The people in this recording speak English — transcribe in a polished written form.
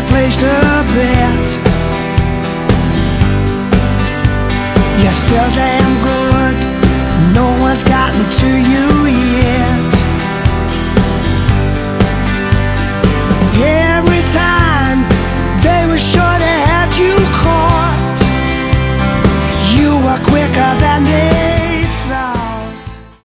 I placed a bet. You're still damn good. No one's gotten